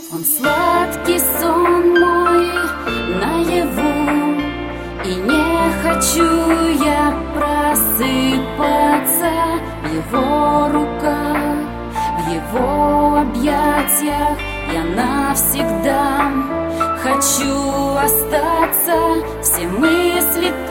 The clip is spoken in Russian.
Он сладкий сон мой наяву, и не хочу я просыпаться в его руках, в его объятиях. Я навсегда хочу остаться, все мысли